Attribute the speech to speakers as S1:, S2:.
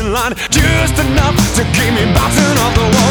S1: line, just enough to keep me bouncing off the wall.